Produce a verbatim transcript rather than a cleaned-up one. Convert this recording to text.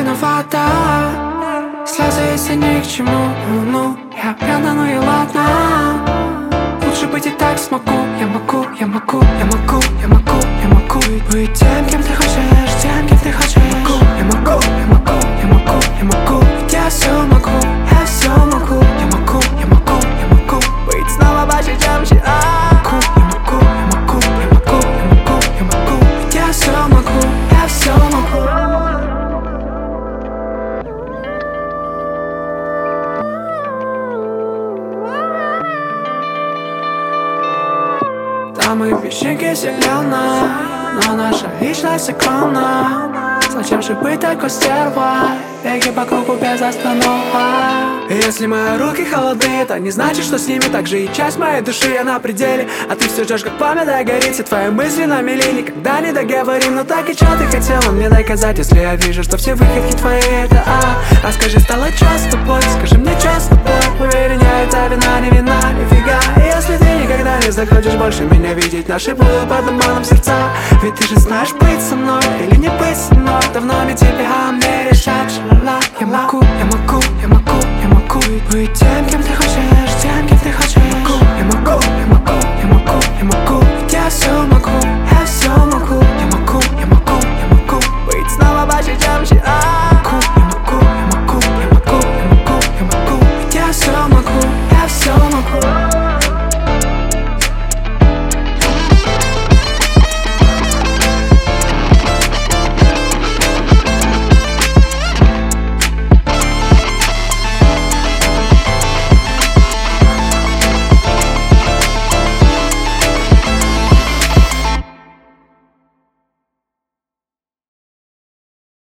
виновата. Слезы, если ни к чему, ну, я пьяна, ну и ладно. Лучше быть и так смогу. Я могу, я могу, я могу, я могу, я могу быть тем, кем ты хочешь, тем, кем ты хочешь. Я могу, я могу, я могу, я могу, ведь я все могу, я все могу. Я могу, я могу, я могу быть снова больше, чем вчера. Я могу, я могу, я могу, я могу, я могу, ведь я все могу, я все могу. Там мы вечеринки зелёные, но наша личность огромна. Зачем же быть такой стервой? Беги по кругу без остановок. И если мои руки холодны, это не значит, что с ними так же и часть моей души, я на пределе. А ты все ждешь, как пламя, да горит. Все твои мысли на мели, никогда не договорим. Но так и чё ты хотела мне доказать, если я вижу, что все выходки твои это а? А скажи, стало чё с тобой? Скажи мне, чё с тобой? Уверен, я, это вина, не вина, нифига. И если ты никогда не захочешь больше меня видеть, наши будут под обманом сердца. Ведь ты же знаешь, быть со мной или не быть со мной. Давно не тебе, а мне решать. Ла-ла. Я могу, я могу, я могу, я могу быть тем, кем ты хочешь, тем, кем ты хочешь. Я могу, я могу, я могу, я могу, я могу, ведь я все могу.